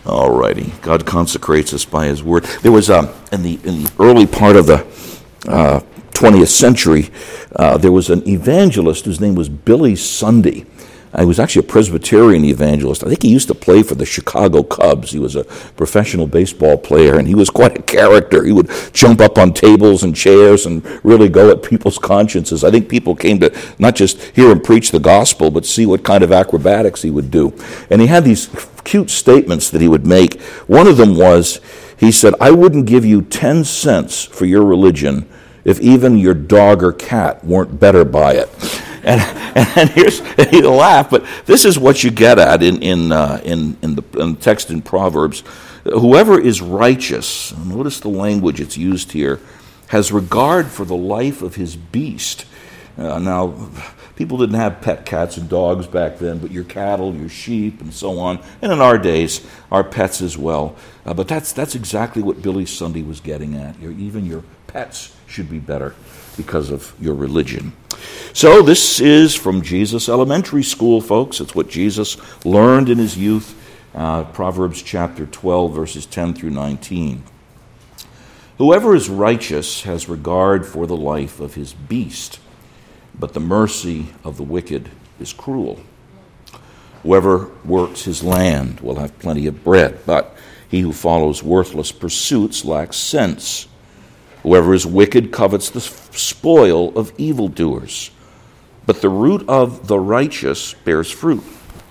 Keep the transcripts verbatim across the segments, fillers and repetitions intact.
All righty. God consecrates us by His Word. There was, um, in the in the early part of the uh, twentieth century, uh, there was an evangelist whose name was Billy Sunday. Uh, he was actually a Presbyterian evangelist. I think he used to play for the Chicago Cubs. He was a professional baseball player, and he was quite a character. He would jump up on tables and chairs and really go at people's consciences. I think people came to not just hear him preach the gospel, but see what kind of acrobatics he would do. And he had these cute statements that he would make. One of them was, he said, "I wouldn't give you ten cents for your religion if even your dog or cat weren't better by it." And, and here's, and he'll laugh, but this is what you get at in in uh, in, in, the, in the text in Proverbs. Whoever is righteous, notice the language it's used here, has regard for the life of his beast. Uh, now, people didn't have pet cats and dogs back then, but your cattle, your sheep, and so on. And in our days, our pets as well. Uh, but that's that's exactly what Billy Sunday was getting at. Your, even your pets should be better because of your religion. So this is from Jesus Elementary School, folks. It's what Jesus learned in his youth. Uh, Proverbs chapter twelve, verses ten through nineteen. Whoever is righteous has regard for the life of his beast, but the mercy of the wicked is cruel. Whoever works his land will have plenty of bread, but he who follows worthless pursuits lacks sense. Whoever is wicked covets the spoil of evildoers, but the root of the righteous bears fruit.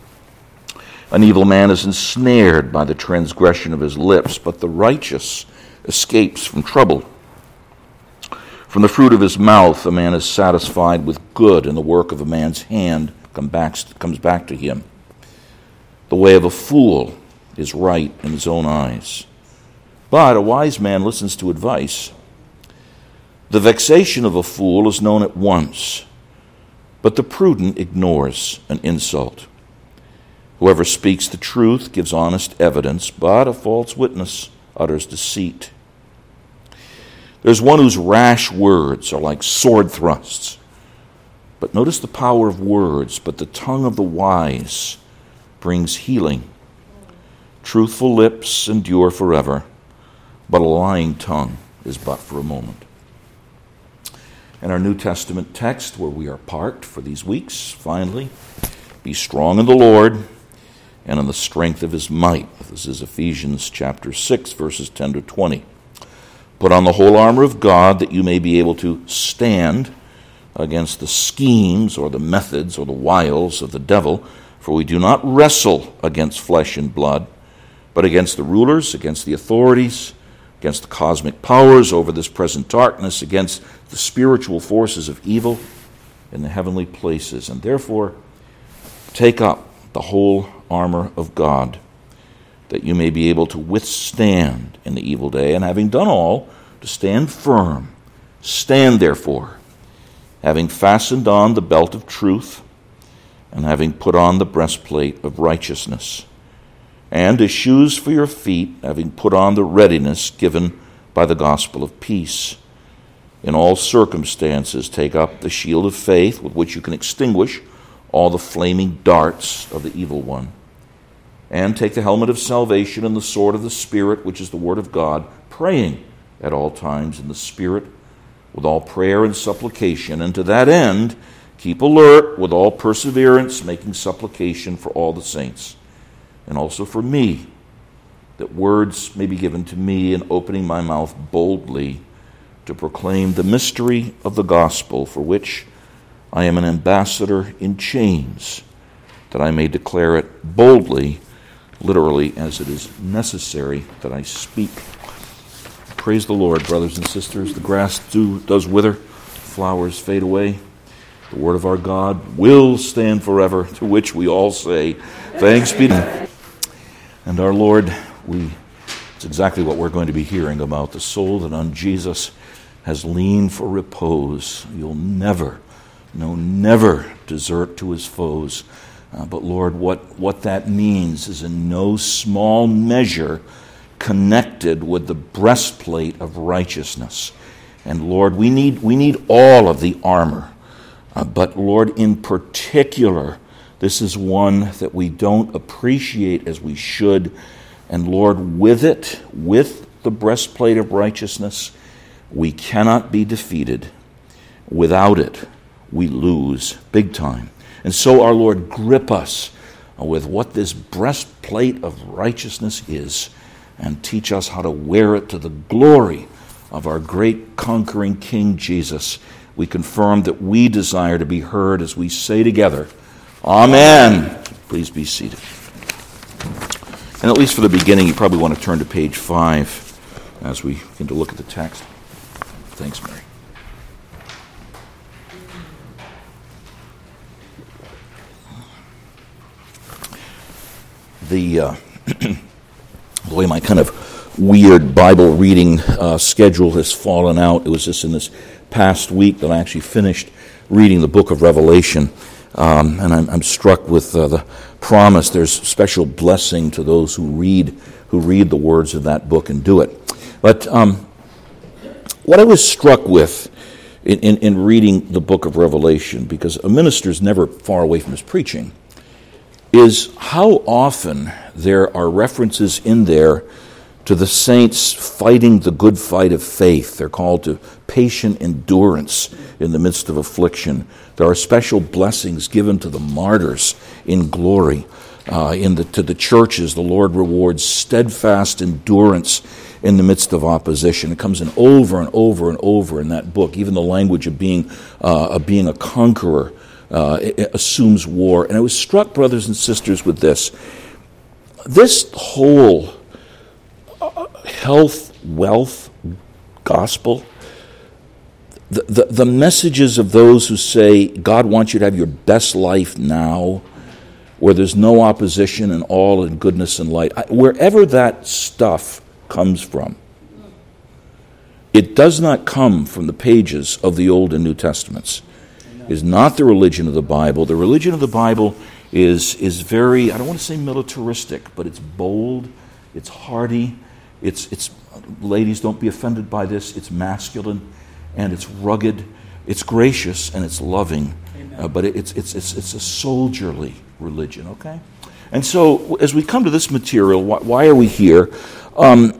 An evil man is ensnared by the transgression of his lips, but the righteous escapes from trouble. From the fruit of his mouth a man is satisfied with good, and the work of a man's hand comes back to him. The way of a fool is right in his own eyes, but a wise man listens to advice. The vexation of a fool is known at once, but the prudent ignores an insult. Whoever speaks the truth gives honest evidence, but a false witness utters deceit. There's one whose rash words are like sword thrusts. But notice the power of words, but the tongue of the wise brings healing. Truthful lips endure forever, but a lying tongue is but for a moment. And our New Testament text, where we are parked for these weeks, finally, be strong in the Lord and in the strength of his might. This is Ephesians chapter six, verses ten to twenty. Put on the whole armor of God that you may be able to stand against the schemes or the methods or the wiles of the devil, for we do not wrestle against flesh and blood, but against the rulers, against the authorities, against the cosmic powers over this present darkness, against the spiritual forces of evil in the heavenly places. And therefore, take up the whole armor of God, that you may be able to withstand in the evil day, and having done all, to stand firm. Stand therefore, having fastened on the belt of truth, and having put on the breastplate of righteousness, and as shoes for your feet, having put on the readiness given by the gospel of peace. In all circumstances, take up the shield of faith, with which you can extinguish all the flaming darts of the evil one. And take the helmet of salvation and the sword of the Spirit, which is the word of God, praying at all times in the Spirit, with all prayer and supplication. And to that end, keep alert with all perseverance, making supplication for all the saints, and also for me, that words may be given to me in opening my mouth boldly to proclaim the mystery of the gospel, for which I am an ambassador in chains, that I may declare it boldly, literally, as it is necessary that I speak. Praise the Lord, brothers and sisters. The grass do, does wither, flowers fade away. The word of our God will stand forever, to which we all say, thanks be to God. And our Lord, we it's exactly what we're going to be hearing about. The soul that on Jesus has leaned for repose. You'll never, no, never desert to his foes. Uh, but Lord, what, what that means is in no small measure connected with the breastplate of righteousness. And Lord, we need we need all of the armor. Uh, but Lord, in particular, this is one that we don't appreciate as we should, And Lord, with it, with the breastplate of righteousness, we cannot be defeated. Without it, we lose big time. And so, our Lord, grip us with what this breastplate of righteousness is and teach us how to wear it to the glory of our great conquering King Jesus. We confirm that we desire to be heard as we say together, Amen. Please be seated. And at least for the beginning, you probably want to turn to page five as we begin to look at the text. Thanks, Mary. The, uh, the way my kind of weird Bible reading uh, schedule has fallen out, it was just in this past week that I actually finished reading the book of Revelation. Um, and I'm, I'm struck with uh, the promise. There's special blessing to those who read who read the words of that book and do it. But um, what I was struck with in, in, in reading the book of Revelation, because a minister's never far away from his preaching, is how often there are references in there to the saints fighting the good fight of faith. They're called to patient endurance in the midst of affliction. There are special blessings given to the martyrs in glory. Uh, in the, to the churches, the Lord rewards steadfast endurance in the midst of opposition. It comes in over and over and over in that book. Even the language of being uh, of being a conqueror uh, it, it assumes war. And I was struck, brothers and sisters, with this. This whole health, wealth, gospel, the, the, the messages of those who say, God wants you to have your best life now, where there's no opposition and all in goodness and light, I, wherever that stuff comes from, it does not come from the pages of the Old and New Testaments. It is not the religion of the Bible. The religion of the Bible is, is very, I don't want to say militaristic, but it's bold, it's hardy, It's, it's, ladies, don't be offended by this. It's masculine, and it's rugged, it's gracious, and it's loving. Uh, but it, it's, it's, it's, it's a soldierly religion, okay? And so, as we come to this material, why, why are we here? Um,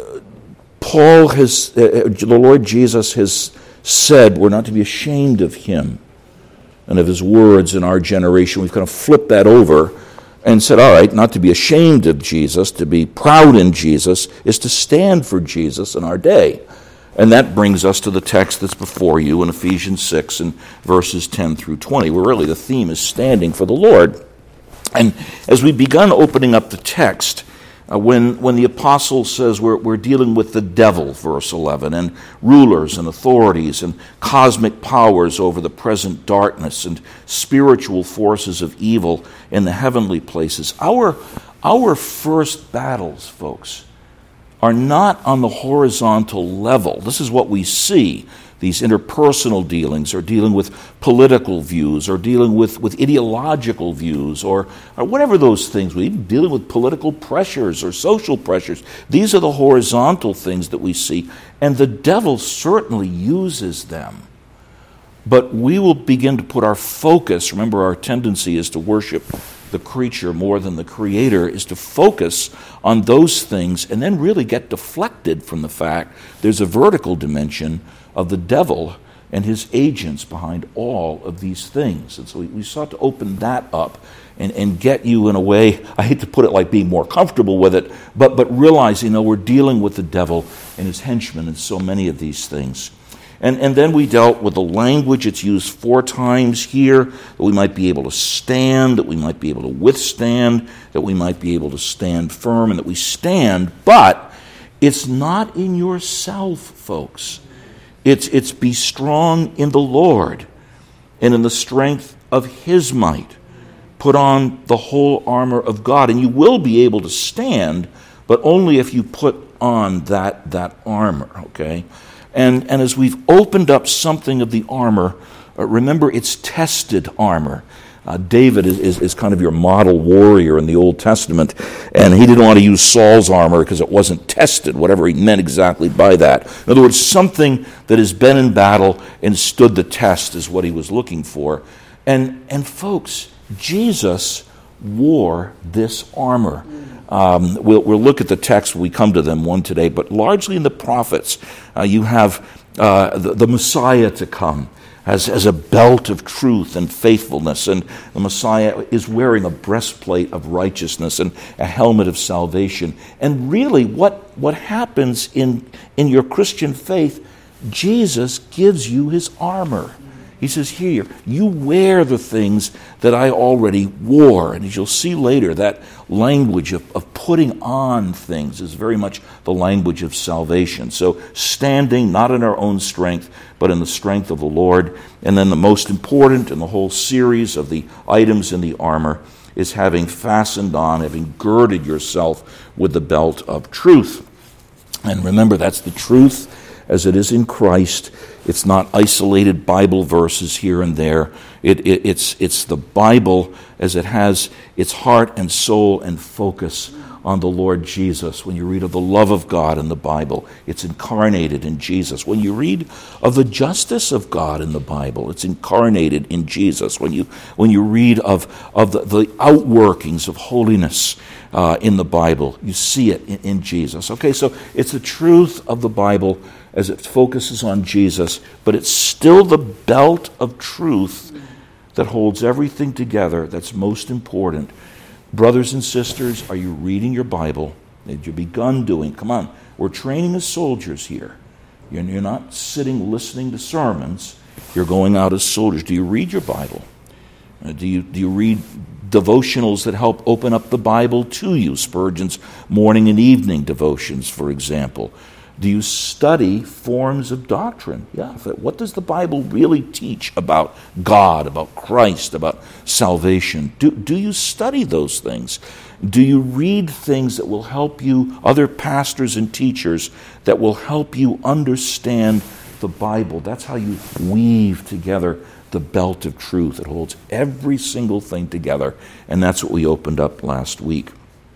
Paul has, uh, the Lord Jesus has said we're not to be ashamed of him and of his words in our generation. We've kind of flipped that over and said, all right, not to be ashamed of Jesus, to be proud in Jesus, is to stand for Jesus in our day. And that brings us to the text that's before you in Ephesians six and verses ten through twenty, where really the theme is standing for the Lord. And as we begun opening up the text, uh, when, when the apostle says we're, we're dealing with the devil, verse eleven, and rulers and authorities and cosmic powers over the present darkness and spiritual forces of evil in the heavenly places, our, our first battles, folks, are not on the horizontal level. This is what we see. These interpersonal dealings, or dealing with political views, or dealing with, with ideological views, or, or whatever those things, we even dealing with political pressures or social pressures. These are the horizontal things that we see, and the devil certainly uses them. But we will begin to put our focus, remember our tendency is to worship the creature more than the creator, is to focus on those things and then really get deflected from the fact there's a vertical dimension of the devil and his agents behind all of these things. And so we, we sought to open that up and, and get you in a way, I hate to put it like being more comfortable with it, but, but realizing, you know, we're dealing with the devil and his henchmen in so many of these things. And, and then we dealt with the language. It's used four times here, that we might be able to stand, that we might be able to withstand, that we might be able to stand firm, and that we stand, but it's not in yourself, folks. It's, it's be strong in the Lord and in the strength of his might. Put on the whole armor of God, and you will be able to stand, but only if you put on that, that armor, okay? And, and as we've opened up something of the armor, uh, remember it's tested armor. Uh, David is, is, is kind of your model warrior in the Old Testament, and he didn't want to use Saul's armor because it wasn't tested, whatever he meant exactly by that. In other words, something that has been in battle and stood the test is what he was looking for. And, and folks, Jesus wore this armor. Uh, Um, we'll, we'll look at the text when we come to them one today, but largely in the prophets, uh, you have uh, the, the Messiah to come as, as a belt of truth and faithfulness, and the Messiah is wearing a breastplate of righteousness and a helmet of salvation. And really, what, what happens in, in your Christian faith, Jesus gives you his armor. He says, here, you wear the things that I already wore. And as you'll see later, that language of, of putting on things is very much the language of salvation. So standing not in our own strength, but in the strength of the Lord. And then the most important in the whole series of the items in the armor is having fastened on, having girded yourself with the belt of truth. And remember, that's the truth as it is in Christ. It's not isolated Bible verses here and there. It, it, it's, it's the Bible as it has its heart and soul and focus on the Lord Jesus. When you read of the love of God in the Bible, it's incarnated in Jesus. When you read of the justice of God in the Bible, it's incarnated in Jesus. When you when you read of, of the, the outworkings of holiness uh, in the Bible, you see it in, in Jesus. Okay, so it's the truth of the Bible as it focuses on Jesus, but it's still the belt of truth that holds everything together that's most important. Brothers and sisters, are you reading your Bible? Have you begun doing? Come on, we're training as soldiers here. You're, you're not sitting listening to sermons. You're going out as soldiers. Do you read your Bible? Uh, do you do you read devotionals that help open up the Bible to you? Spurgeon's morning and evening devotions, for example. Do you study forms of doctrine? Yeah. What does the Bible really teach about God, about Christ, about salvation? Do, do you study those things? Do you read things that will help you, other pastors and teachers, that will help you understand the Bible? That's how you weave together the belt of truth. It holds every single thing together, and that's what we opened up last week.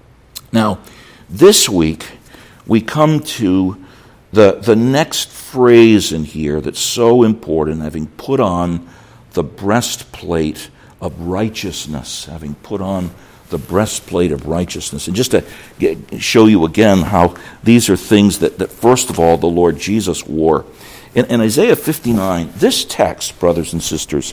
Now, this week, we come to The, the next phrase in here that's so important, having put on the breastplate of righteousness, having put on the breastplate of righteousness. And just to get, show you again how these are things that, that first of all, the Lord Jesus wore. In, in Isaiah fifty-nine, this text, brothers and sisters,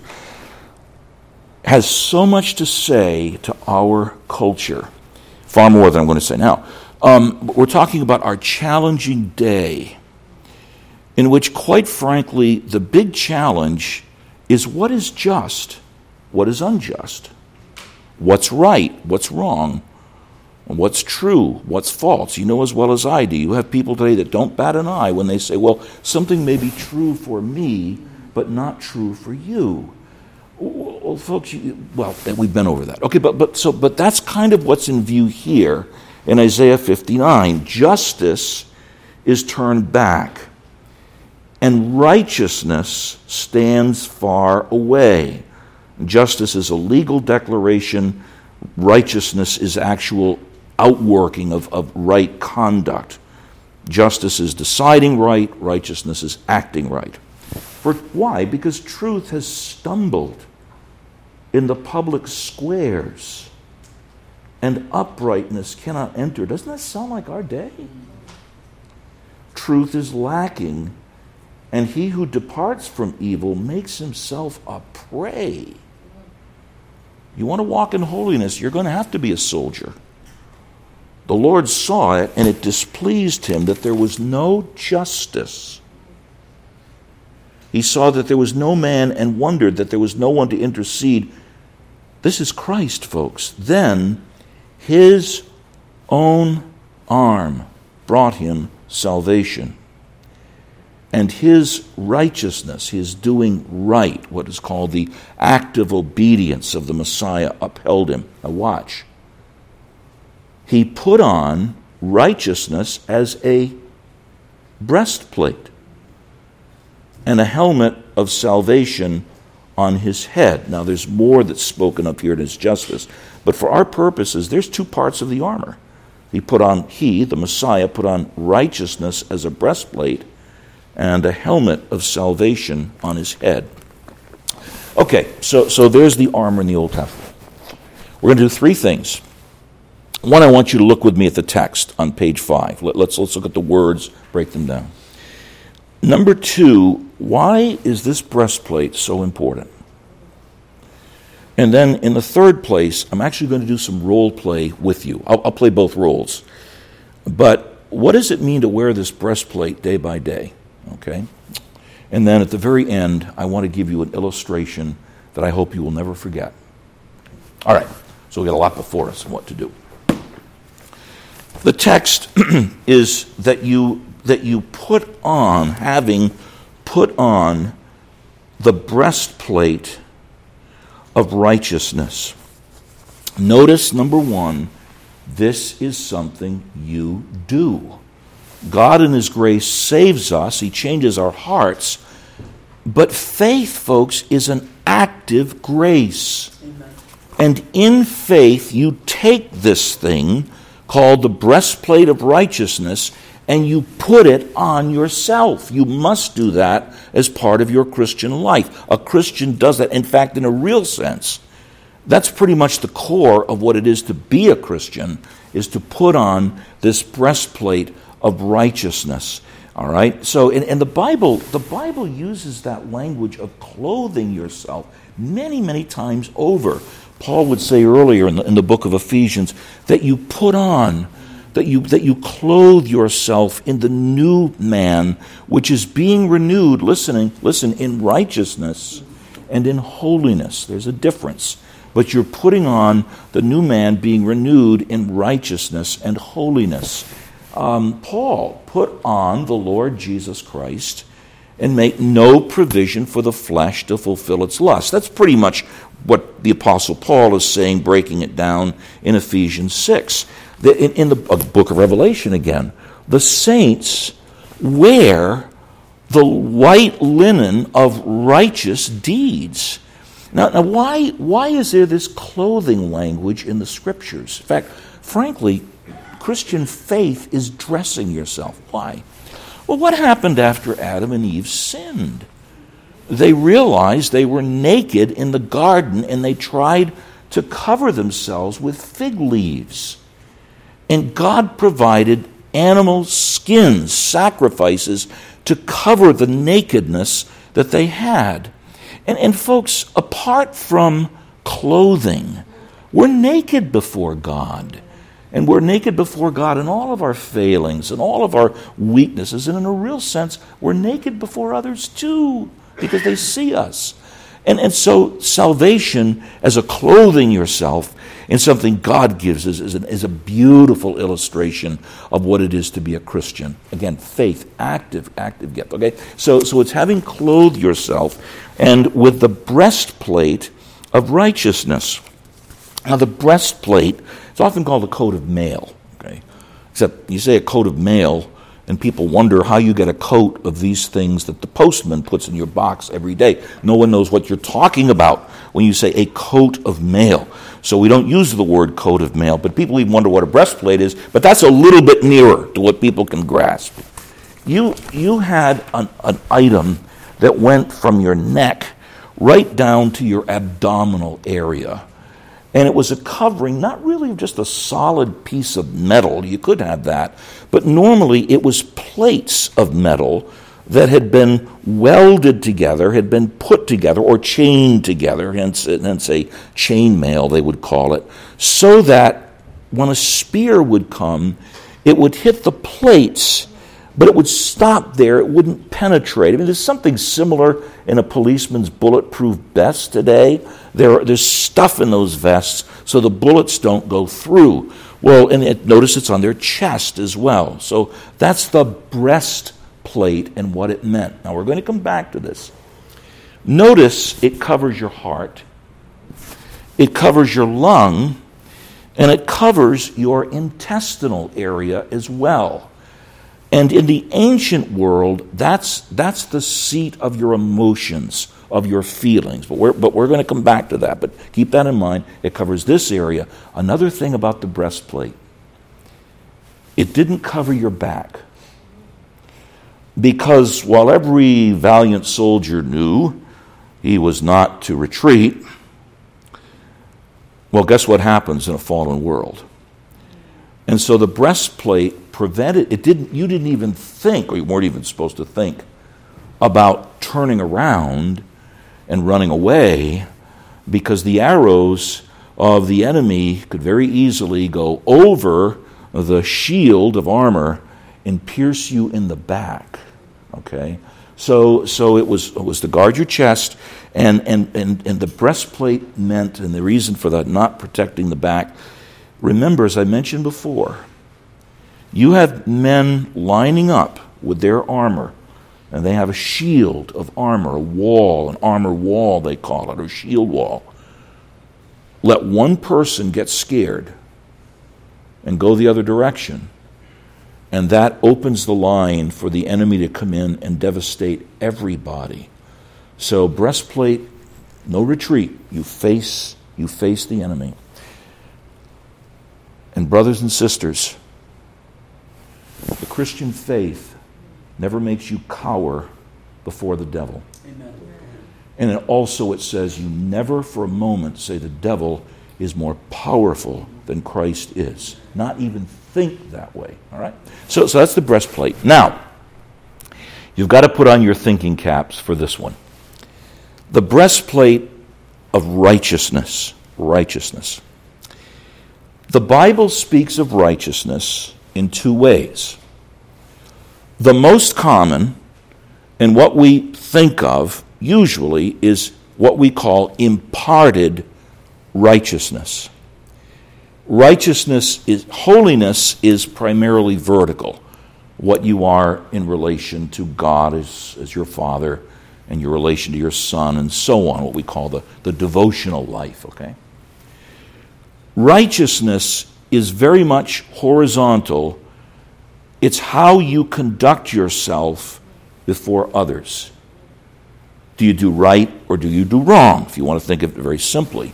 has so much to say to our culture, far more than I'm going to say now. Um, we're talking about our challenging day, in which, quite frankly, the big challenge is what is just, what is unjust, what's right, what's wrong, what's true, what's false. You know as well as I do. You have people today that don't bat an eye when they say, well, something may be true for me, but not true for you. Well, folks, you, well, we've been over that. Okay, but but so but that's kind of what's in view here. In Isaiah fifty-nine, justice is turned back, and righteousness stands far away. Justice is a legal declaration. Righteousness is actual outworking of, of right conduct. Justice is deciding right. Righteousness is acting right. For why? Because truth has stumbled in the public squares, and uprightness cannot enter. Doesn't that sound like our day? Truth is lacking, and he who departs from evil makes himself a prey. You want to walk in holiness, you're going to have to be a soldier. The Lord saw it, and it displeased him that there was no justice. He saw that there was no man and wondered that there was no one to intercede. This is Christ, folks. Then his own arm brought him salvation. And his righteousness, his doing right, what is called the active obedience of the Messiah, upheld him. Now watch. He put on righteousness as a breastplate and a helmet of salvation on his head. Now there's more that's spoken of here in his justice, but for our purposes, there's two parts of the armor. He put on, he, the Messiah, put on righteousness as a breastplate and a helmet of salvation on his head. Okay, so, so there's the armor in the Old Testament. We're going to do three things. One, I want you to look with me at the text on page five. Let, let's, let's look at the words, break them down. Number two, why is this breastplate so important? And then in the third place, I'm actually going to do some role play with you. I'll, I'll play both roles. But what does it mean to wear this breastplate day by day? Okay? And then at the very end, I want to give you an illustration that I hope you will never forget. All right, so we got a lot before us on what to do. The text is that you that you put on, having put on the breastplate of righteousness. Notice, number one, this is something you do. God in His grace saves us. He changes our hearts. But faith, folks, is an active grace. Amen. And in faith, you take this thing called the breastplate of righteousness and you put it on yourself. You must do that as part of your Christian life. A Christian does that. In fact, in a real sense, that's pretty much the core of what it is to be a Christian, is to put on this breastplate of righteousness. All right? So, in, in the Bible, the Bible uses that language of clothing yourself many, many times over. Paul would say earlier in the, in the book of Ephesians that you put on, that you that you clothe yourself in the new man, which is being renewed, listening, listen, in righteousness and in holiness. There's a difference. But you're putting on the new man being renewed in righteousness and holiness. Um, Paul put on the Lord Jesus Christ and make no provision for the flesh to fulfill its lust. That's pretty much what the Apostle Paul is saying, breaking it down in Ephesians six. The, in, in the uh, book of Revelation again, the saints wear the white linen of righteous deeds. Now, now why, why is there this clothing language in the Scriptures? In fact, frankly, Christian faith is dressing yourself. Why? Well, what happened after Adam and Eve sinned? They realized they were naked in the garden and they tried to cover themselves with fig leaves. And God provided animal skins, sacrifices, to cover the nakedness that they had. And, and folks, apart from clothing, we're naked before God. And we're naked before God in all of our failings and all of our weaknesses. And in a real sense, we're naked before others too, because they see us. And, and so salvation as a clothing yourself in something God gives us is, is a beautiful illustration of what it is to be a Christian. Again, faith, active, active gift. Okay, so so it's having clothed yourself and with the breastplate of righteousness. Now, the breastplate is often called a coat of mail. Okay, except you say a coat of mail, and people wonder how you get a coat of these things that the postman puts in your box every day. No one knows what you're talking about when you say a coat of mail. So we don't use the word coat of mail, but people even wonder what a breastplate is, but that's a little bit nearer to what people can grasp. You, you had an, an item that went from your neck right down to your abdominal area. And it was a covering, not really just a solid piece of metal. You could have that. But normally it was plates of metal that had been welded together, had been put together, or chained together, hence, hence a chain mail, they would call it, so that when a spear would come, it would hit the plates, but it would stop there. It wouldn't penetrate. I mean, there's something similar in a policeman's bulletproof vest today. There, there's stuff in those vests so the bullets don't go through. Well, and it, notice it's on their chest as well. So that's the breastplate and what it meant. Now, we're going to come back to this. Notice it covers your heart, it covers your lung, and it covers your intestinal area as well. And in the ancient world, that's that's the seat of your emotions, of your feelings. But we're, but we're going to come back to that. But keep that in mind. It covers this area. Another thing about the breastplate, it didn't cover your back. Because while every valiant soldier knew he was not to retreat, well, guess what happens in a fallen world? And so the breastplate prevented, it didn't, you didn't even think, or you weren't even supposed to think, about turning around and running away, because the arrows of the enemy could very easily go over the shield of armor and pierce you in the back. Okay? So so it was it was to guard your chest, and, and, and, and the breastplate meant, and the reason for that, not protecting the back. Remember, as I mentioned before, you have men lining up with their armor, and they have a shield of armor, a wall, an armor wall they call it, or shield wall. Let one person get scared and go the other direction, and that opens the line for the enemy to come in and devastate everybody. So breastplate, no retreat. You face, you face the enemy. And brothers and sisters, the Christian faith never makes you cower before the devil. Amen. And it also it says you never for a moment say the devil is more powerful than Christ is. Not even think that way. All right? So, so that's the breastplate. Now, you've got to put on your thinking caps for this one. The breastplate of righteousness. Righteousness. The Bible speaks of righteousness in two ways. The most common, and what we think of usually, is what we call imparted righteousness. Righteousness is, holiness is primarily vertical. What you are in relation to God as, as your Father, and your relation to your Son, and so on, what we call the, the devotional life, okay? Righteousness is very much horizontal. It's how you conduct yourself before others. Do you do right or do you do wrong, if you want to think of it very simply?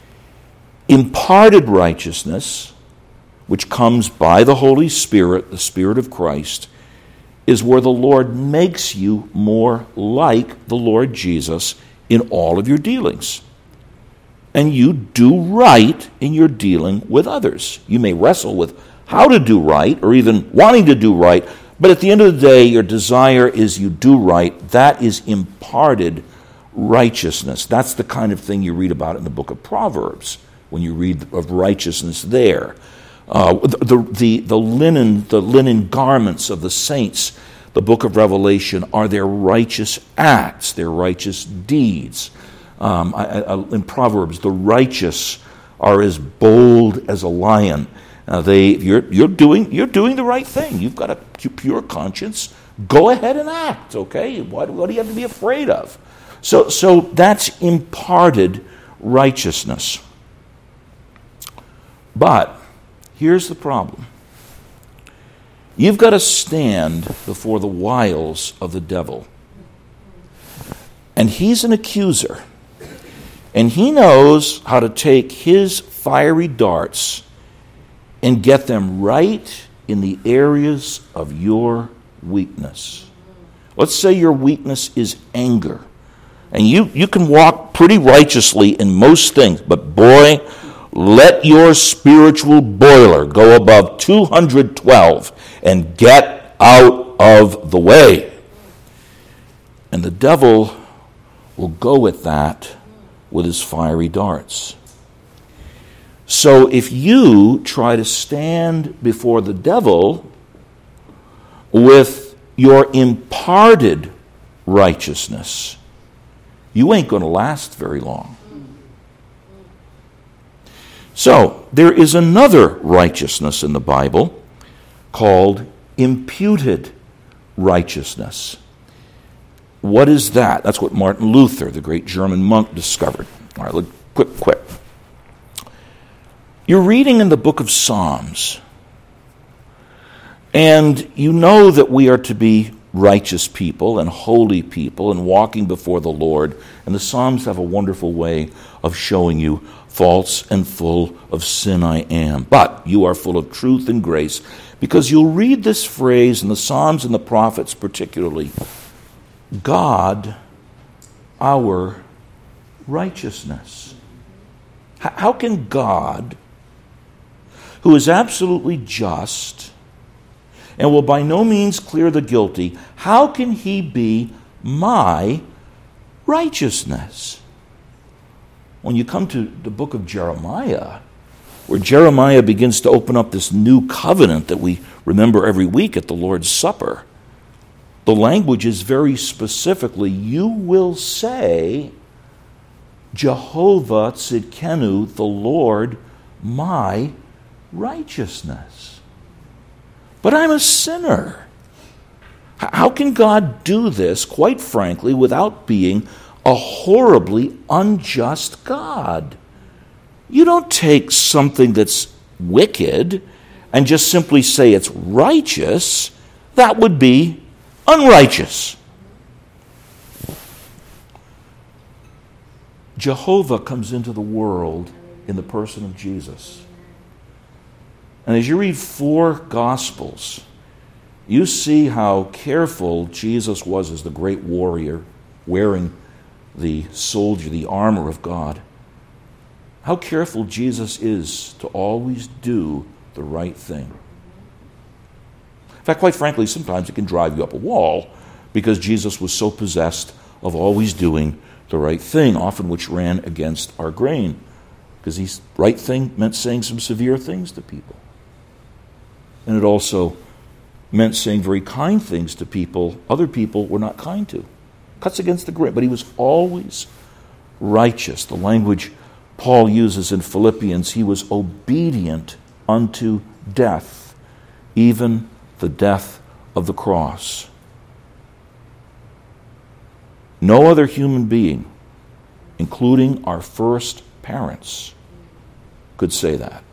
Imparted righteousness, which comes by the Holy Spirit, the Spirit of Christ, is where the Lord makes you more like the Lord Jesus in all of your dealings. And you do right in your dealing with others. You may wrestle with how to do right or even wanting to do right, but at the end of the day, your desire is you do right. That is imparted righteousness. That's the kind of thing you read about in the book of Proverbs when you read of righteousness there. Uh, the, the, the linen the linen garments of the saints, the book of Revelation, are their righteous acts, their righteous deeds. Um, I, I, in Proverbs, the righteous are as bold as a lion. Uh, they, you're, you're doing, you're doing the right thing. You've got a pure conscience. Go ahead and act. Okay, what, what do you have to be afraid of? So, so that's imparted righteousness. But here's the problem. You've got to stand before the wiles of the devil, and he's an accuser. And he knows how to take his fiery darts and get them right in the areas of your weakness. Let's say your weakness is anger. And you, you can walk pretty righteously in most things, but boy, let your spiritual boiler go above two hundred twelve and get out of the way. And the devil will go at that with his fiery darts. So if you try to stand before the devil with your imparted righteousness, you ain't going to last very long. So there is another righteousness in the Bible called imputed righteousness. What is that? That's what Martin Luther, the great German monk, discovered. All right, look, quick, quick. You're reading in the book of Psalms, and you know that we are to be righteous people and holy people and walking before the Lord. And the Psalms have a wonderful way of showing you, false and full of sin I am. But you are full of truth and grace, because you'll read this phrase in the Psalms and the prophets particularly, God, our righteousness. How can God who is absolutely just and will by no means clear the guilty, how can he be my righteousness? When you come to the book of Jeremiah, where Jeremiah begins to open up this new covenant that we remember every week at the Lord's Supper, the language is very specifically, you will say, Jehovah Tzidkenu, the Lord, my righteousness. But I'm a sinner. How can God do this, quite frankly, without being a horribly unjust God? You don't take something that's wicked and just simply say it's righteous. That would be unrighteous. Jehovah comes into the world in the person of Jesus. And as you read four Gospels, you see how careful Jesus was as the great warrior, wearing the soldier, the armor of God. How careful Jesus is to always do the right thing. In fact, quite frankly, sometimes it can drive you up a wall because Jesus was so possessed of always doing the right thing, often which ran against our grain, because the right thing meant saying some severe things to people. And it also meant saying very kind things to people other people were not kind to. Cuts against the grain, but he was always righteous. The language Paul uses in Philippians, he was obedient unto death, even the death of the cross. No other human being, including our first parents, could say that.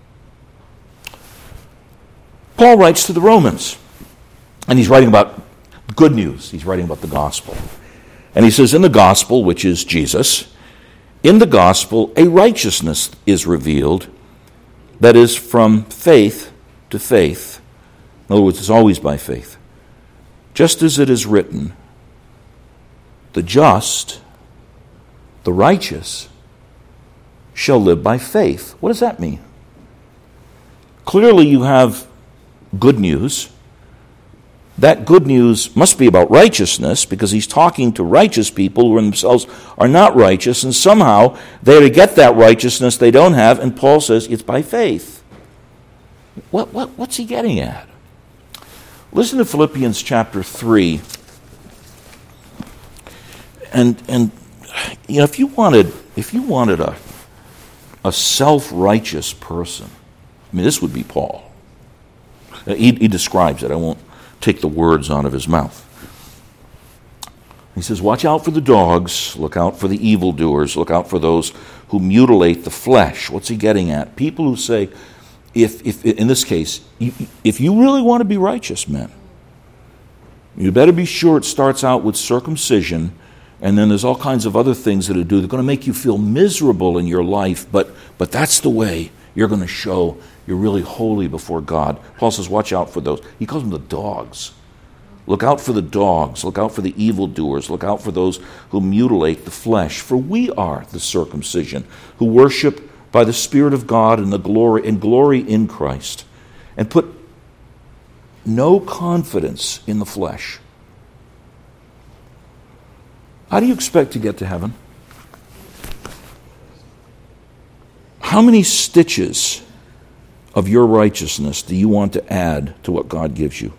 Paul writes to the Romans, and he's writing about good news. He's writing about the gospel. And he says, in the gospel, which is Jesus, in the gospel, a righteousness is revealed that is from faith to faith. In other words, it's always by faith. Just as it is written, the just, the righteous, shall live by faith. What does that mean? Clearly you have good news. That good news must be about righteousness, because he's talking to righteous people who in themselves are not righteous, and somehow they're to get that righteousness they don't have, and Paul says it's by faith. What, what, what's he getting at? Listen to Philippians chapter three. And and you know, if you wanted if you wanted a a self-righteous person, I mean, this would be Paul. He, he describes it. I won't take the words out of his mouth. He says, watch out for the dogs, look out for the evildoers, look out for those who mutilate the flesh. What's he getting at? People who say, if, if in this case, if you really want to be righteous, men, you better be sure it starts out with circumcision, and then there's all kinds of other things that it do. They're going to make you feel miserable in your life, but but that's the way you're going to show you're really holy before God. Paul says, watch out for those. He calls them the dogs. Look out for the dogs. Look out for the evildoers. Look out for those who mutilate the flesh. For we are the circumcision, who worship by the Spirit of God and the glory and glory in Christ, and put no confidence in the flesh. How do you expect to get to heaven? How many stitches of your righteousness do you want to add to what God gives you?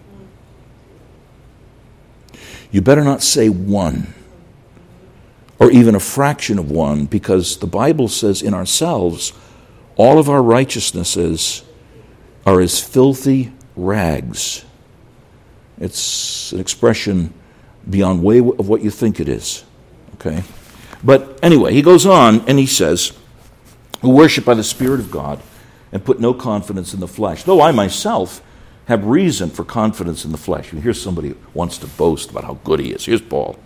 You better not say one, or even a fraction of one, because the Bible says in ourselves, all of our righteousnesses are as filthy rags. It's an expression beyond way of what you think it is. Okay? But anyway, he goes on and he says, who worship by the Spirit of God and put no confidence in the flesh. Though I myself have reason for confidence in the flesh. Here's somebody who wants to boast about how good he is. Here's Paul.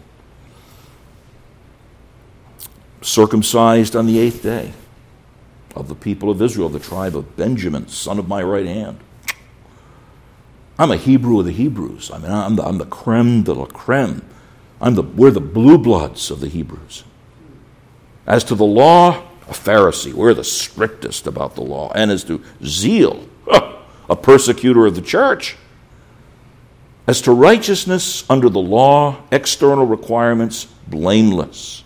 Circumcised on the eighth day of the people of Israel, the tribe of Benjamin, son of my right hand. I'm a Hebrew of the Hebrews. I mean, I'm the, I'm the creme de la creme. I'm the, we're the blue bloods of the Hebrews. As to the law, a Pharisee. We're the strictest about the law. And as to zeal, huh, a persecutor of the church. As to righteousness under the law, external requirements, blameless.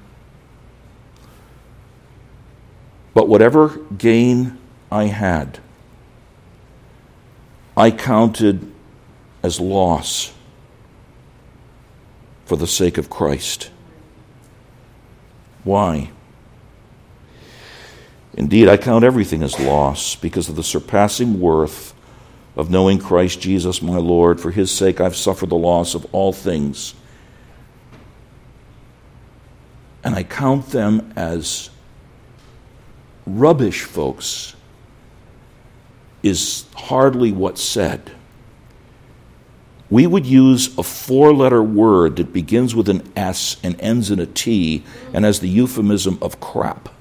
But whatever gain I had, I counted as loss for the sake of Christ. Why? Indeed, I count everything as loss because of the surpassing worth of knowing Christ Jesus my Lord. For his sake I've suffered the loss of all things. And I count them as rubbish, folks, is hardly what's said. We would use a four-letter word that begins with an S and ends in a T and has the euphemism of crap.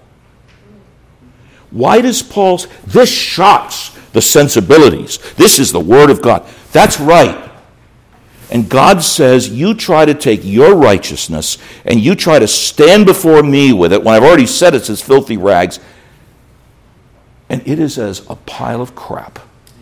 Why does Paul say, this shocks the sensibilities. This is the Word of God. That's right. And God says, you try to take your righteousness and you try to stand before me with it when I've already said it's as filthy rags, and it is as a pile of crap.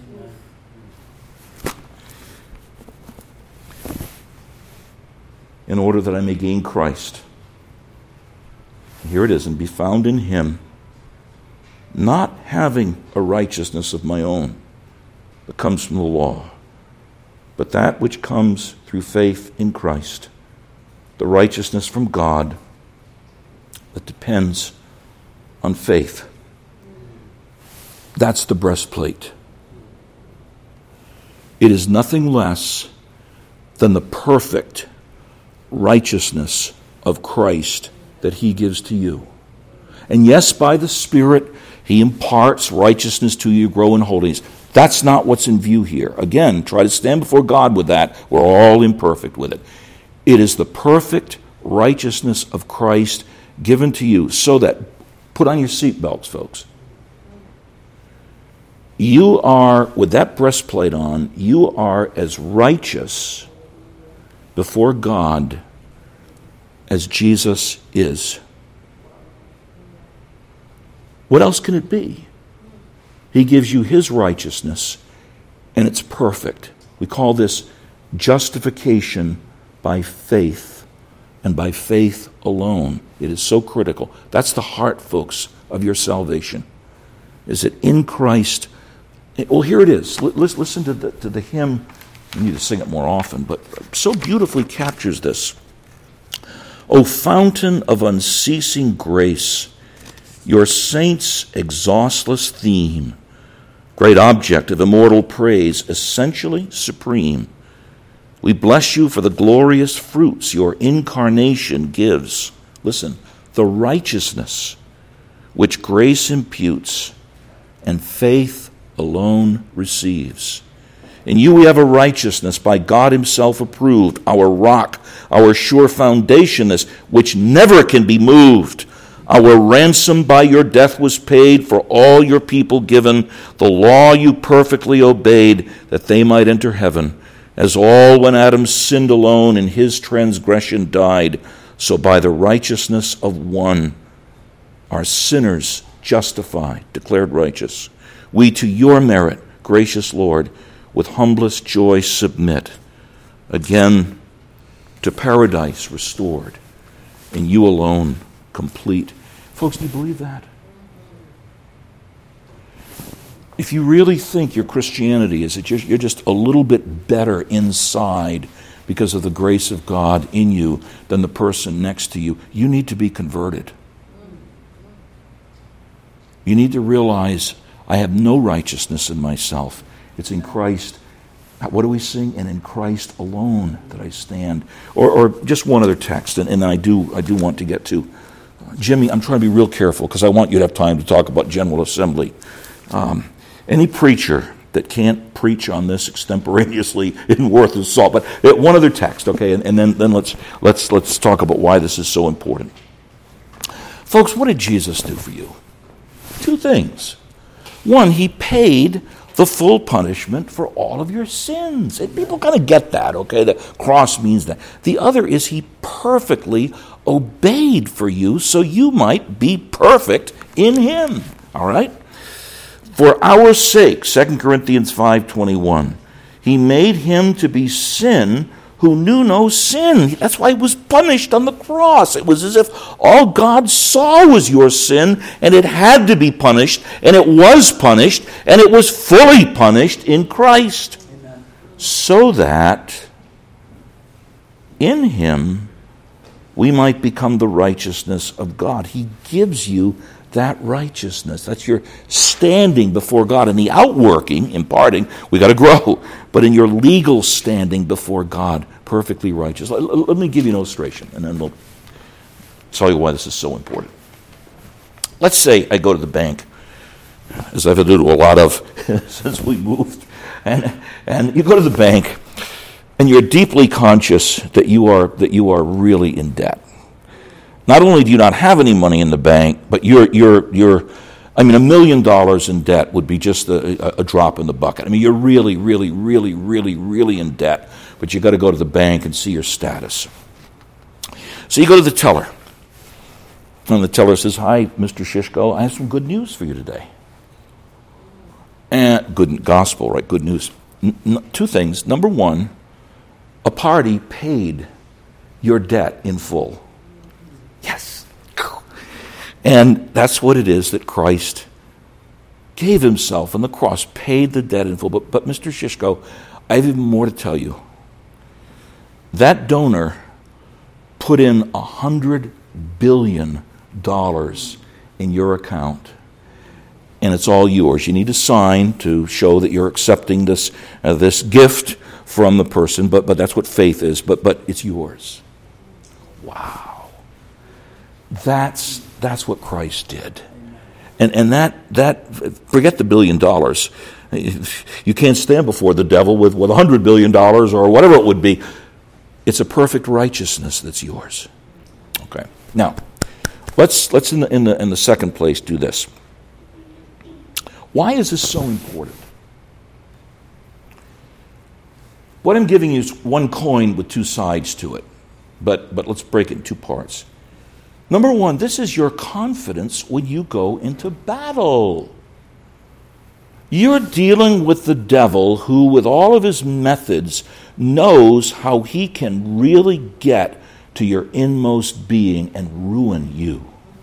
In order that I may gain Christ. Here it is, and be found in him, not having a righteousness of my own that comes from the law, but that which comes through faith in Christ, the righteousness from God that depends on faith. That's the breastplate. It is nothing less than the perfect righteousness of Christ that he gives to you. And yes, by the Spirit, he imparts righteousness to you, grow in holiness. That's not what's in view here. Again, try to stand before God with that. We're all imperfect with it. It is the perfect righteousness of Christ given to you so that, put on your seatbelts, folks. You are, with that breastplate on, you are as righteous before God as Jesus is. What else can it be? He gives you his righteousness, and it's perfect. We call this justification by faith, and by faith alone. It is so critical. That's the heart, folks, of your salvation. Is it in Christ? Well, here it is. Let's listen to the, to the hymn. We need to sing it more often, but so beautifully captures this. O fountain of unceasing grace, your saints' exhaustless theme, great object of immortal praise, essentially supreme. We bless you for the glorious fruits your incarnation gives. Listen, the righteousness which grace imputes and faith alone receives. In you we have a righteousness by God himself approved, our rock, our sure foundation, this which never can be moved. Our ransom by your death was paid, for all your people given. The law you perfectly obeyed, that they might enter heaven. As all when Adam sinned alone in his transgression died, so by the righteousness of one are sinners justified, declared righteous. We to your merit, gracious Lord, with humblest joy submit. Again, to paradise restored, and you alone complete. Folks, do you believe that? If you really think your Christianity is that you're just a little bit better inside because of the grace of God in you than the person next to you, you need to be converted. You need to realize, I have no righteousness in myself. It's in Christ. What do we sing? And in Christ alone that I stand. Or, or just one other text, and, and I do I do want to get to. Jimmy, I'm trying to be real careful because I want you to have time to talk about General Assembly. Um, any preacher that can't preach on this extemporaneously isn't worth his salt. But uh, one other text, okay, and, and then, then let's let's let's talk about why this is so important. Folks, what did Jesus do for you? Two things. One, he paid the full punishment for all of your sins. And people kind of get that, okay? The cross means that. The other is he perfectly obeyed for you so you might be perfect in him. All right? For our sake, Second Corinthians five twenty-one, he made him to be sin who knew no sin. That's why he was punished on the cross. It was as if all God saw was your sin, and it had to be punished, and it was punished, and it was fully punished in Christ. Amen. So that in him we might become the righteousness of God. He gives you that righteousness. That's your standing before God. In the outworking, imparting, we got to grow. But in your legal standing before God, perfectly righteous. Let, let me give you an illustration, and then we'll tell you why this is so important. Let's say I go to the bank, as I've had to do a lot of since we moved, and and you go to the bank, and you're deeply conscious that you are that you are really in debt. Not only do you not have any money in the bank, but you're you're you're I mean, a million dollars in debt would be just a, a drop in the bucket. I mean, you're really, really, really, really, really in debt, but you got to go to the bank and see your status. So you go to the teller, and the teller says, "Hi, Mister Shishko, I have some good news for you today." And good gospel, right? Good news. N- n- two things. Number one, a party paid your debt in full. Yes. And that's what it is that Christ gave himself on the cross, paid the debt in full. But, but Mister Shishko, I have even more to tell you. That donor put in a hundred billion dollars in your account, and it's all yours. You need to sign to show that you're accepting this uh, this gift from the person, but but that's what faith is. But but it's yours. Wow, that's that's what Christ did, and and that that forget the billion dollars. You can't stand before the devil with with a hundred billion dollars or whatever it would be. It's a perfect righteousness that's yours. Okay, now let's let's in the in the in the second place do this. Why is this so important? What I'm giving you is one coin with two sides to it, but but let's break it in two parts. Number one, this is your confidence when you go into battle. You're dealing with the devil who, with all of his methods, knows how he can really get to your inmost being and ruin you.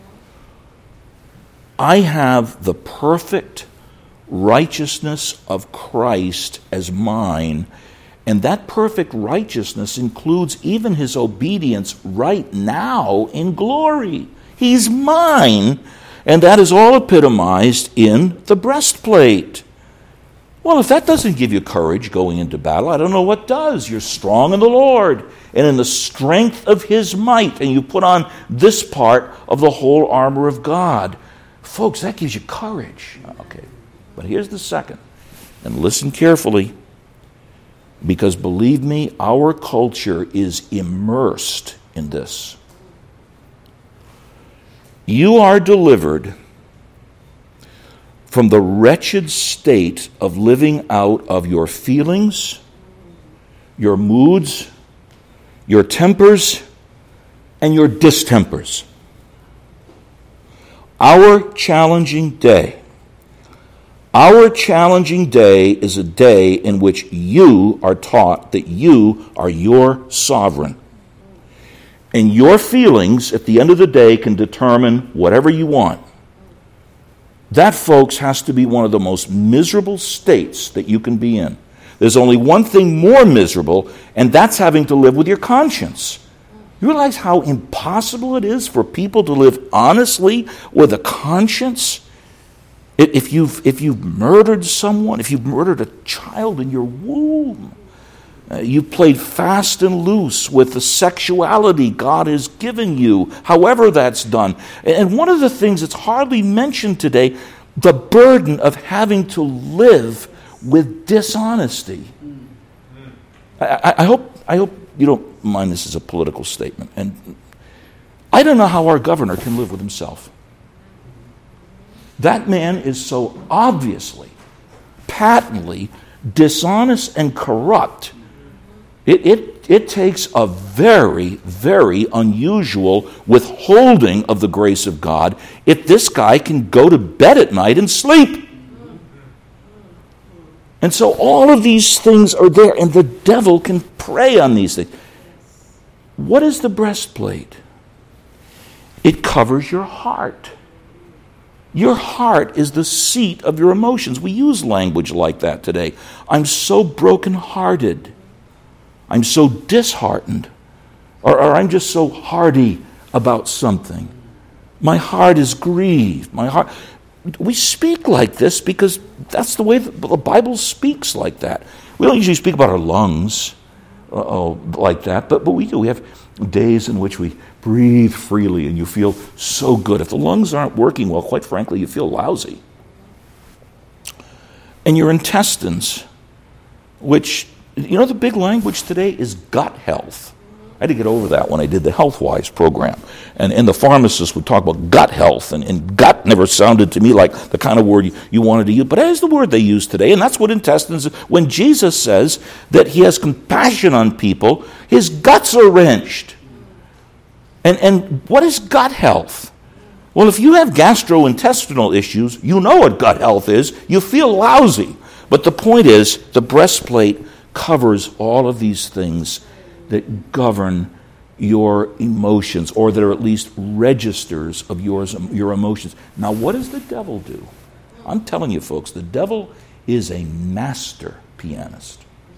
I have the perfect righteousness of Christ as mine, and that perfect righteousness includes even his obedience right now in glory. He's mine, and that is all epitomized in the breastplate. Well, if that doesn't give you courage going into battle, I don't know what does. You're strong in the Lord and in the strength of his might, and you put on this part of the whole armor of God. Folks, that gives you courage. Okay, but here's the second, and listen carefully. Because believe me, our culture is immersed in this. You are delivered from the wretched state of living out of your feelings, your moods, your tempers, and your distempers. Our challenging day Our challenging day is a day in which you are taught that you are your sovereign. And your feelings at the end of the day can determine whatever you want. That, folks, has to be one of the most miserable states that you can be in. There's only one thing more miserable, and that's having to live with your conscience. You realize how impossible it is for people to live honestly with a conscience? If you've, if you've murdered someone, if you've murdered a child in your womb, uh, you've played fast and loose with the sexuality God has given you, however that's done. And one of the things that's hardly mentioned today, the burden of having to live with dishonesty. I, I hope, I hope you don't mind this as a political statement. And I don't know how our governor can live with himself. That man is so obviously, patently dishonest and corrupt. It, it It, it takes a very, very unusual withholding of the grace of God if this guy can go to bed at night and sleep. And so all of these things are there, and the devil can prey on these things. What is the breastplate? It covers your heart. Your heart is the seat of your emotions. We use language like that today. I'm so brokenhearted. I'm so disheartened. Or, or I'm just so hardy about something. My heart is grieved. My heart. We speak like this because that's the way the Bible speaks like that. We don't usually speak about our lungs uh, like that, but, but we do. We have days in which we breathe freely and you feel so good. If the lungs aren't working well, quite frankly, you feel lousy. And your intestines, which, you know, the big language today is gut health. I had to get over that when I did the HealthWise program. And, and the pharmacists would talk about gut health, and, and gut never sounded to me like the kind of word you, you wanted to use, but that is the word they use today, and that's what intestines, when Jesus says that he has compassion on people, his guts are wrenched. And, and what is gut health? Well, if you have gastrointestinal issues, you know what gut health is. You feel lousy. But the point is, the breastplate covers all of these things that govern your emotions, or that are at least registers of yours, your emotions. Now, what does the devil do? I'm telling you, folks, the devil is a master pianist.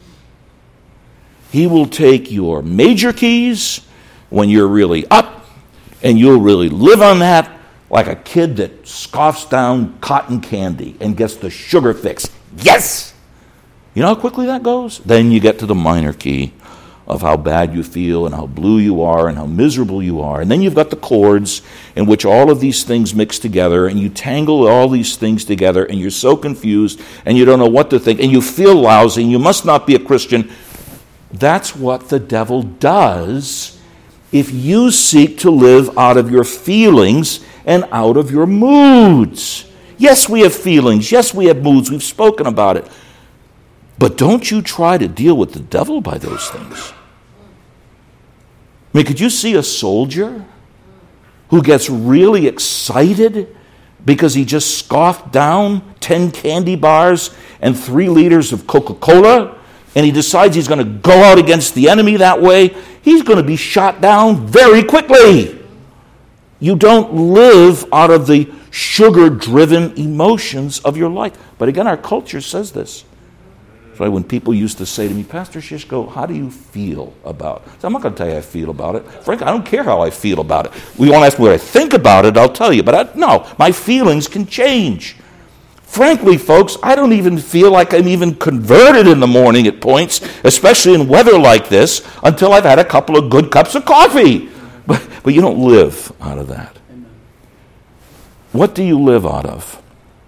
He will take your major keys when you're really up, and you'll really live on that like a kid that scoffs down cotton candy and gets the sugar fix. Yes! You know how quickly that goes? Then you get to the minor key of how bad you feel and how blue you are and how miserable you are. And then you've got the chords in which all of these things mix together, and you tangle all these things together, and you're so confused and you don't know what to think, and you feel lousy and you must not be a Christian. That's what the devil does if you seek to live out of your feelings and out of your moods. Yes, we have feelings. Yes, we have moods. We've spoken about it. But don't you try to deal with the devil by those things. I mean, could you see a soldier who gets really excited because he just scoffed down ten candy bars and three liters of Coca-Cola, and he decides he's going to go out against the enemy that way? He's going to be shot down very quickly. You don't live out of the sugar-driven emotions of your life. But again, our culture says this. So when people used to say to me, Pastor Shishko, how do you feel about it? So I'm not going to tell you how I feel about it. Frankly, I don't care how I feel about it. We won't ask me what I think about it, I'll tell you. But I, no, my feelings can change. Frankly, folks, I don't even feel like I'm even converted in the morning at points, especially in weather like this, until I've had a couple of good cups of coffee. But, but you don't live out of that. What do you live out of?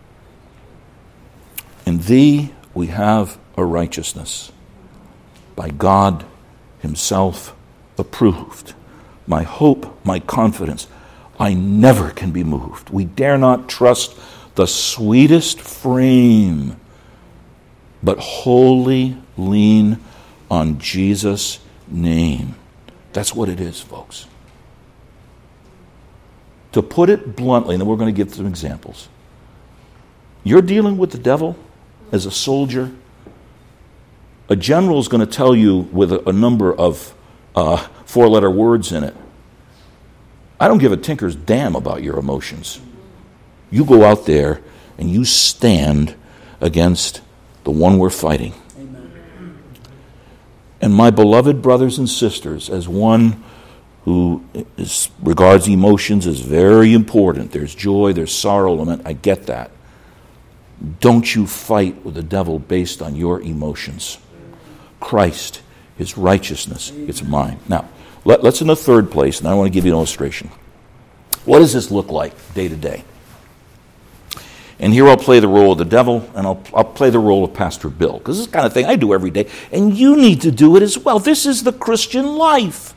In thee we have a righteousness, by God himself approved. My hope, my confidence, I never can be moved. We dare not trust the sweetest frame, but wholly lean on Jesus' name. That's what it is, folks. To put it bluntly, and then we're going to give some examples. You're dealing with the devil as a soldier. A general is going to tell you with a, a number of uh, four-letter words in it, I don't give a tinker's damn about your emotions. You go out there and you stand against the one we're fighting. Amen. And my beloved brothers and sisters, as one who is, regards emotions as very important, there's joy, there's sorrow element, I get that. Don't you fight with the devil based on your emotions. Christ, his righteousness, it's mine. Now, let, let's in the third place, and I want to give you an illustration. What does this look like day to day? And here I'll play the role of the devil, and I'll, I'll play the role of Pastor Bill, because this is the kind of thing I do every day, and you need to do it as well. This is the Christian life.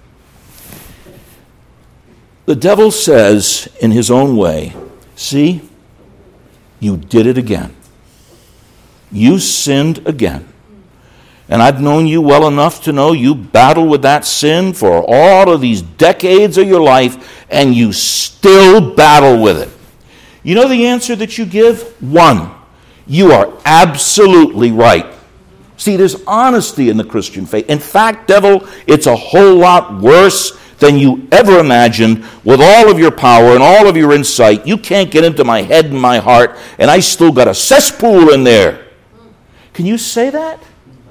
The devil says in his own way, see, you did it again. You sinned again. And I've known you well enough to know you battle with that sin for all of these decades of your life, and you still battle with it. You know the answer that you give? One, you are absolutely right. See, there's honesty in the Christian faith. In fact, devil, it's a whole lot worse than you ever imagined. With all of your power and all of your insight, you can't get into my head and my heart, and I still got a cesspool in there. Can you say that?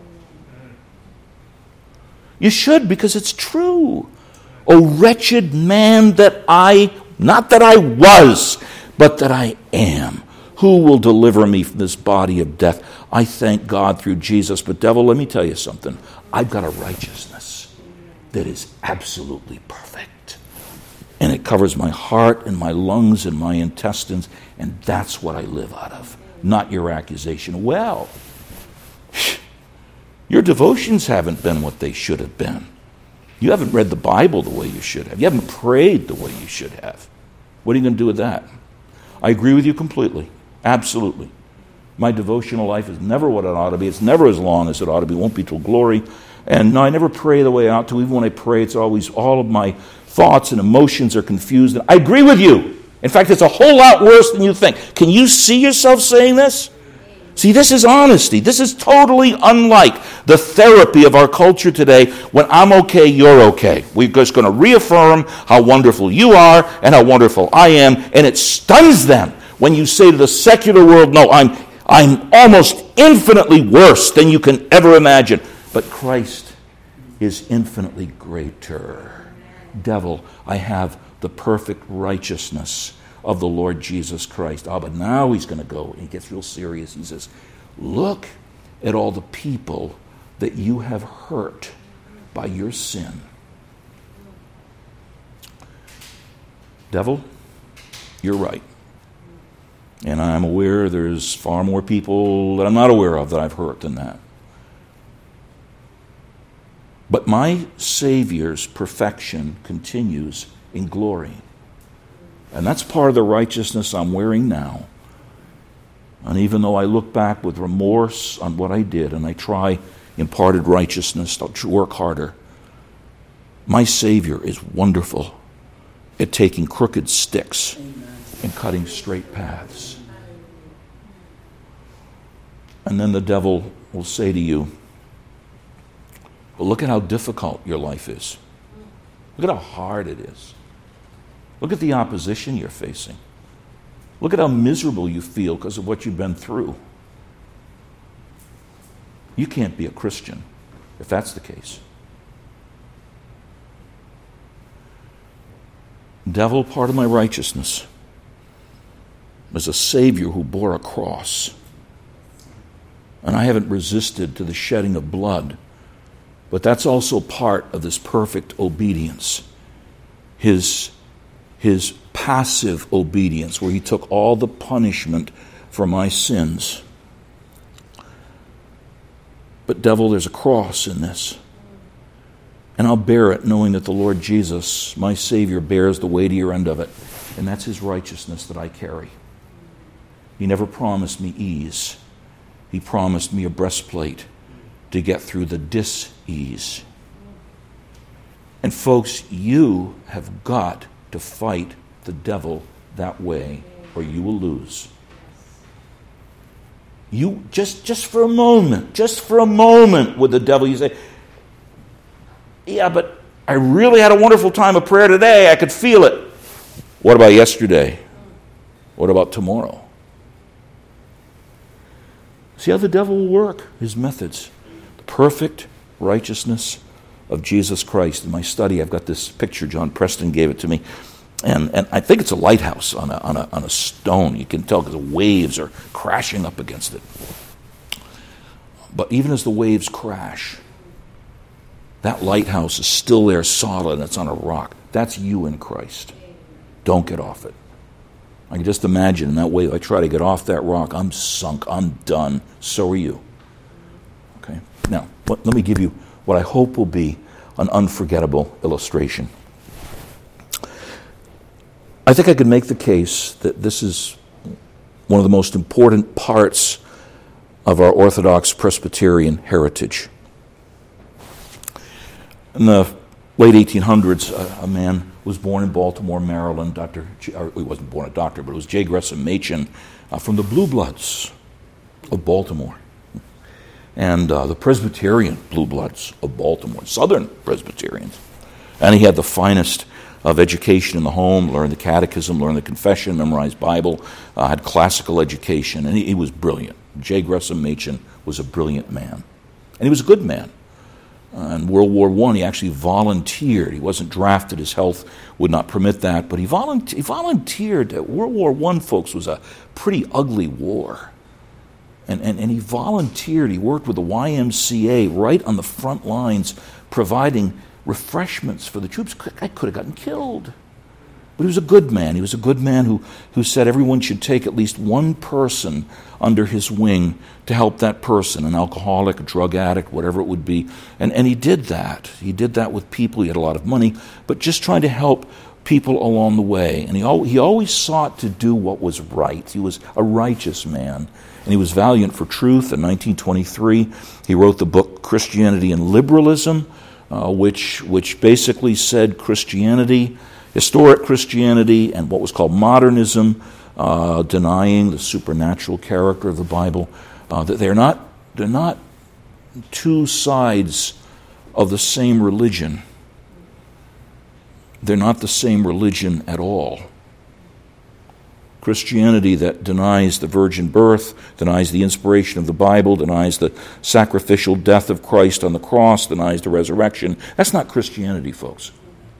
You should, because it's true. O wretched man that I, not that I was, but that I am. Who will deliver me from this body of death? I thank God through Jesus. But devil, let me tell you something. I've got a righteousness that is absolutely perfect. And it covers my heart and my lungs and my intestines. And that's what I live out of. Not your accusation. Well, your devotions haven't been what they should have been. You haven't read the Bible the way you should have. You haven't prayed the way you should have. What are you going to do with that? I agree with you completely. Absolutely. My devotional life is never what it ought to be. It's never as long as it ought to be. It won't be till glory. And no, I never pray the way I ought to. Even when I pray, it's always all of my thoughts and emotions are confused. And I agree with you. In fact, it's a whole lot worse than you think. Can you see yourself saying this? See, this is honesty. This is totally unlike the therapy of our culture today. When I'm okay, you're okay. We're just going to reaffirm how wonderful you are and how wonderful I am. And it stuns them when you say to the secular world, no, I'm, I'm almost infinitely worse than you can ever imagine. But Christ is infinitely greater. Devil, I have the perfect righteousness of the Lord Jesus Christ. Ah, but now he's going to go, and he gets real serious. He says, look at all the people that you have hurt by your sin. Devil, you're right. And I'm aware there's far more people that I'm not aware of that I've hurt than that. But my Savior's perfection continues in glory. And that's part of the righteousness I'm wearing now. And even though I look back with remorse on what I did and I try imparted righteousness to work harder, my Savior is wonderful at taking crooked sticks and cutting straight paths. And then the devil will say to you, well, look at how difficult your life is. Look at how hard it is. Look at the opposition you're facing. Look at how miserable you feel because of what you've been through. You can't be a Christian if that's the case. Devil, part of my righteousness is a Savior who bore a cross. And I haven't resisted to the shedding of blood. But that's also part of this perfect obedience. His His passive obedience, where he took all the punishment for my sins. But devil, there's a cross in this. And I'll bear it knowing that the Lord Jesus, my Savior, bears the weightier end of it. And that's his righteousness that I carry. He never promised me ease. He promised me a breastplate to get through the dis-ease. And folks, you have got to fight the devil that way, or you will lose. You just just for a moment, just for a moment with the devil, you say, yeah, but I really had a wonderful time of prayer today. I could feel it. What about yesterday? What about tomorrow? See how the devil will work, his methods. The perfect righteousness of Jesus Christ. In my study, I've got this picture. John Preston gave it to me. And and I think it's a lighthouse on a, on a, on a stone. You can tell because the waves are crashing up against it. But even as the waves crash, that lighthouse is still there solid and it's on a rock. That's you in Christ. Don't get off it. I can just imagine in that way, I try to get off that rock, I'm sunk, I'm done. So are you. Okay. Now, let, let me give you what I hope will be an unforgettable illustration. I think I could make the case that this is one of the most important parts of our Orthodox Presbyterian heritage. In the late eighteen hundreds, a, a man was born in Baltimore, Maryland. Doctor J, or he wasn't born a doctor, but it was J. Gresham Machen uh, from the Blue Bloods of Baltimore. And uh, the Presbyterian Blue Bloods of Baltimore, Southern Presbyterians. And he had the finest of education in the home, learned the catechism, learned the confession, memorized Bible, uh, had classical education, and he, he was brilliant. J. Gresham Machen was a brilliant man. And he was a good man. Uh, in World War One, he actually volunteered. He wasn't drafted. His health would not permit that. But he, volunteered. he volunteered. World War One, folks, was a pretty ugly war. And, and, and he volunteered. He worked with the Y M C A right on the front lines, providing refreshments for the troops. I could have gotten killed. But he was a good man. He was a good man who, who said everyone should take at least one person under his wing to help that person, an alcoholic, a drug addict, whatever it would be. And, and he did that. He did that with people. He had a lot of money, but just trying to help people along the way. And he, al- he always sought to do what was right. He was a righteous man. And he was valiant for truth. In nineteen twenty-three, he wrote the book Christianity and Liberalism, uh, which, which basically said Christianity, historic Christianity, and what was called modernism, uh, denying the supernatural character of the Bible, uh, that they're not, they're not two sides of the same religion. They're not the same religion at all. Christianity that denies the virgin birth, denies the inspiration of the Bible, denies the sacrificial death of Christ on the cross, denies the resurrection. That's not Christianity, folks.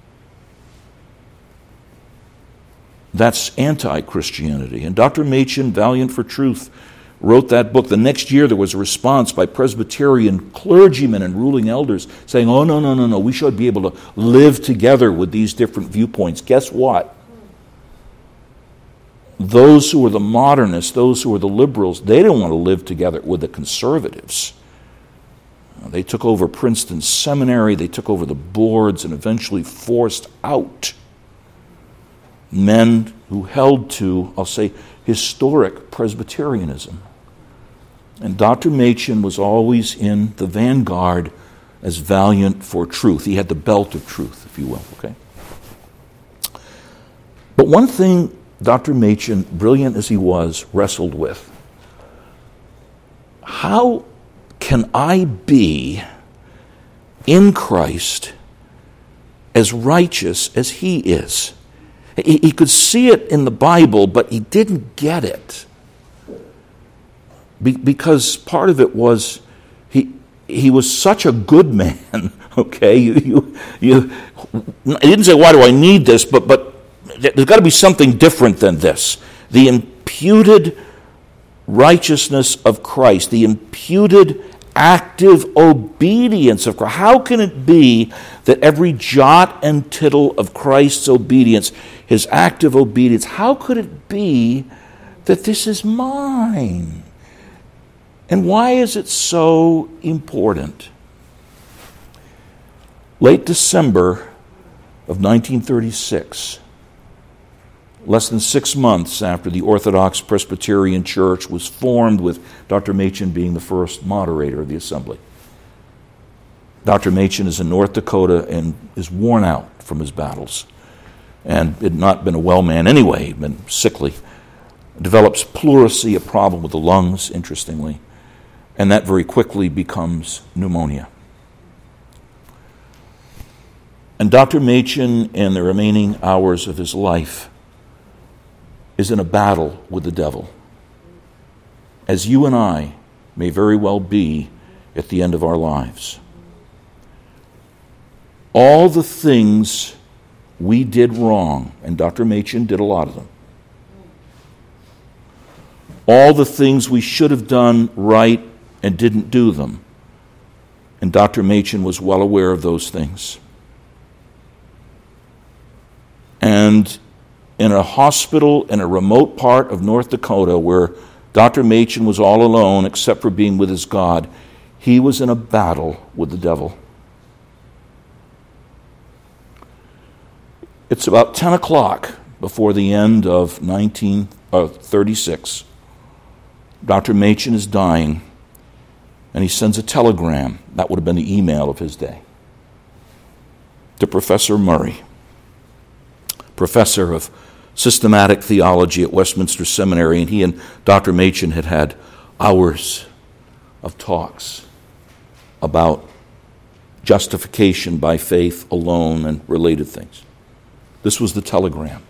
That's anti-Christianity. And Doctor Machen, valiant for truth, wrote that book. The next year there was a response by Presbyterian clergymen and ruling elders saying, oh, no, no, no, no, we should be able to live together with these different viewpoints. Guess what? Those who were the modernists, those who were the liberals, they didn't want to live together with the conservatives. They took over Princeton Seminary, they took over the boards, and eventually forced out men who held to, I'll say, historic Presbyterianism. And Doctor Machen was always in the vanguard as valiant for truth. He had the belt of truth, if you will, okay? But one thing Doctor Machen, brilliant as he was, wrestled with: how can I be in Christ as righteous as he is? He, he could see it in the Bible, but he didn't get it. Be, because part of it was he he was such a good man, okay? You, you, you, he didn't say, why do I need this? But, but there's got to be something different than this. The imputed righteousness of Christ, the imputed active obedience of Christ. How can it be that every jot and tittle of Christ's obedience, his active obedience, how could it be that this is mine? And why is it so important? Late December of nineteen thirty-six, less than six months after the Orthodox Presbyterian Church was formed, with Doctor Machen being the first moderator of the assembly. Doctor Machen is in North Dakota and is worn out from his battles, and had not been a well man anyway. He'd been sickly. Develops pleurisy, a problem with the lungs, interestingly, and that very quickly becomes pneumonia. And Doctor Machen, in the remaining hours of his life, is in a battle with the devil, as you and I may very well be at the end of our lives. All the things we did wrong, and Doctor Machen did a lot of them, all the things we should have done right and didn't do them, and Doctor Machen was well aware of those things. And in a hospital in a remote part of North Dakota where Doctor Machen was all alone except for being with his God, he was in a battle with the devil. It's about ten o'clock before the end of nineteen thirty-six. Doctor Machen is dying, and he sends a telegram. That would have been the email of his day. to Professor Murray, professor of systematic theology at Westminster Seminary, and he and Doctor Machen had had hours of talks about justification by faith alone and related things. This was the telegram.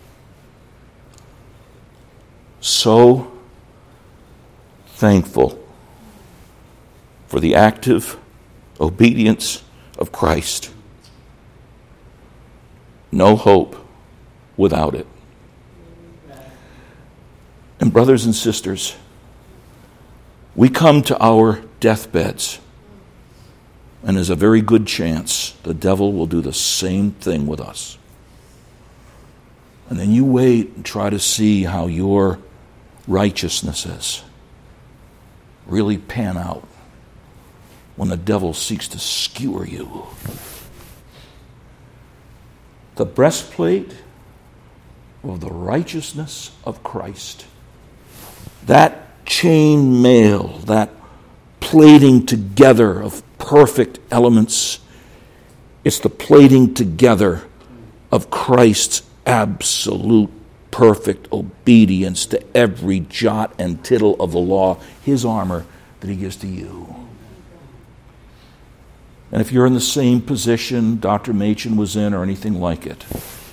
So thankful for the active obedience of Christ. No hope without it. And brothers and sisters, we come to our deathbeds, and there's a very good chance the devil will do the same thing with us. And then you wait and try to see how your righteousnesses really pan out when the devil seeks to skewer you. The breastplate of the righteousness of Christ, that chain mail, that plating together of perfect elements, it's the plating together of Christ's absolute perfect obedience to every jot and tittle of the law, his armor that he gives to you. And if you're in the same position Doctor Machen was in or anything like it,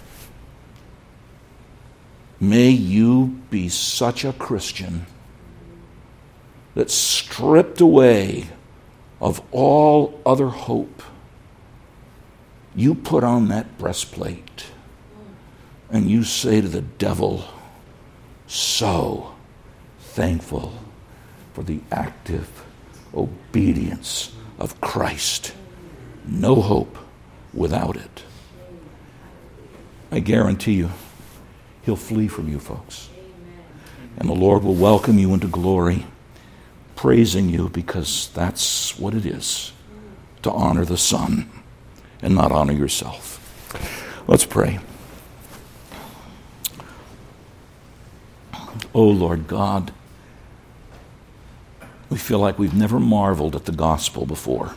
may you be such a Christian that stripped away of all other hope, you put on that breastplate and you say to the devil, so thankful for the active obedience of Christ. No hope without it. I guarantee you, he'll flee from you, folks. And the Lord will welcome you into glory, praising you, because that's what it is to honor the Son and not honor yourself. Let's pray. Oh, Lord God, we feel like we've never marveled at the gospel before.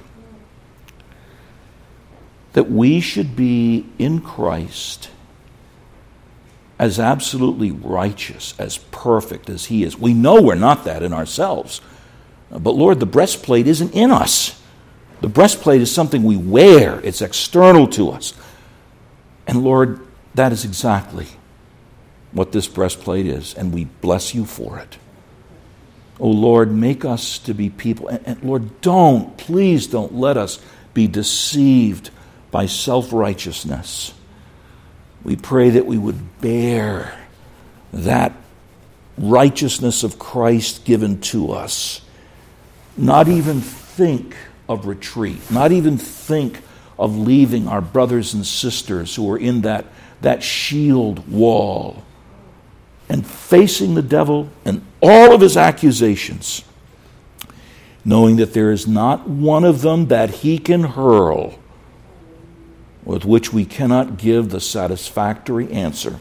That we should be in Christ as absolutely righteous, as perfect as he is. We know we're not that in ourselves. But Lord, the breastplate isn't in us. The breastplate is something we wear. It's external to us. And Lord, that is exactly what this breastplate is, and we bless you for it. Oh Lord, make us to be people, and, and Lord, don't, please don't let us be deceived by self-righteousness. We pray that we would bear that righteousness of Christ given to us. Not even think of retreat. Not even think of leaving our brothers and sisters who are in that, that shield wall and facing the devil and all of his accusations, knowing that there is not one of them that he can hurl with which we cannot give the satisfactory answer.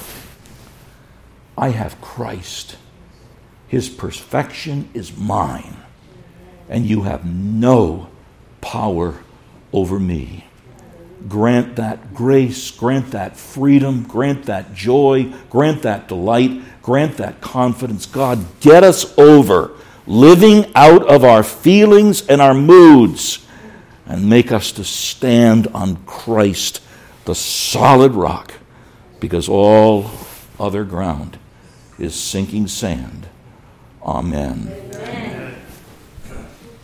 I have Christ. His perfection is mine, and you have no power over me. Grant that grace, grant that freedom, grant that joy, grant that delight, grant that confidence. God, get us over living out of our feelings and our moods, and make us to stand on Christ, the solid rock, because all other ground is sinking sand. Amen. Amen.